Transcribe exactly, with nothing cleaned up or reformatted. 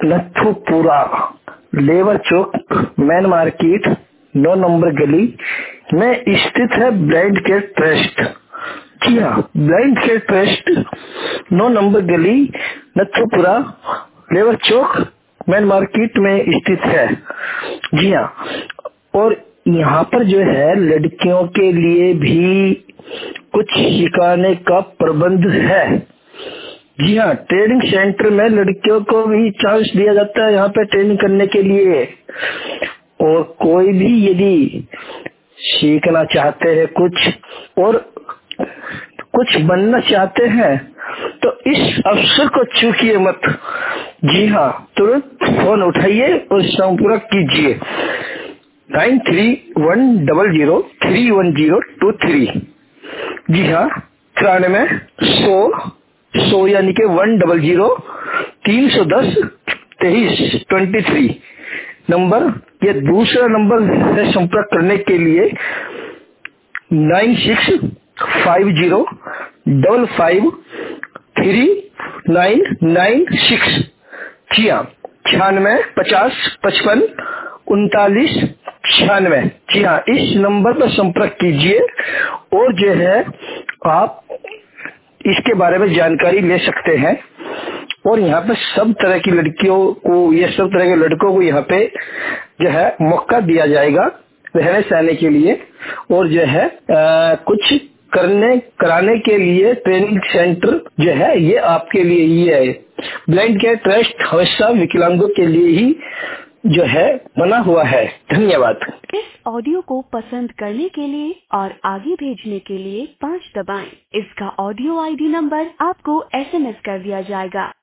नथुपुरा, labour Chowk, main market, नौ number गली में स्थित है ब्लाइंड केयर ट्रस्ट। जी हाँ, ब्लाइंड केयर ट्रस्ट नौ नंबर गली, Nathupura, labour Chowk, main market में स्थित है। जी हाँ, और यहाँ पर जो है लड़कियों के लिए भी कुछ सिखाने का प्रबंध है। जी हाँ, ट्रेनिंग सेंटर में लड़कियों को भी चांस दिया जाता है यहाँ पे ट्रेनिंग करने के लिए। और कोई भी यदि सीखना चाहते हैं कुछ और कुछ बनना चाहते हैं तो इस अवसर को चूकिए मत। जी हाँ, तुरंत फोन उठाइए और संपर्क कीजिए nine three one double zero three one zero two three. जी हाँ, तिरानवे सौ सौ यानी के वन डबल जीरो तीन सौ दस तेईस ट्वेंटी थ्री नंबर। ये दूसरा नंबर है संपर्क करने के लिए nine six five zero double five three nine nine six. जी हाँ, छियानवे पचास पचपन उनतालीस छियानवे। जी हाँ, इस नंबर पर संपर्क कीजिए और जो है आप इसके बारे में जानकारी ले सकते हैं। और यहाँ पे सब तरह की लड़कियों को, ये सब तरह के लड़कों को यहाँ पे जो है मौका दिया जाएगा रहने सहने के लिए। और जो है आ, कुछ करने कराने के लिए ट्रेनिंग सेंटर जो है ये आपके लिए ही है। ब्लाइंड केयर ट्रस्ट हमेशा विकलांगों के लिए ही जो है बना हुआ है। धन्यवाद। इस ऑडियो को पसंद करने के लिए और आगे भेजने के लिए पाँच दबाएं। इसका ऑडियो आईडी नंबर आपको एसएमएस कर दिया जाएगा।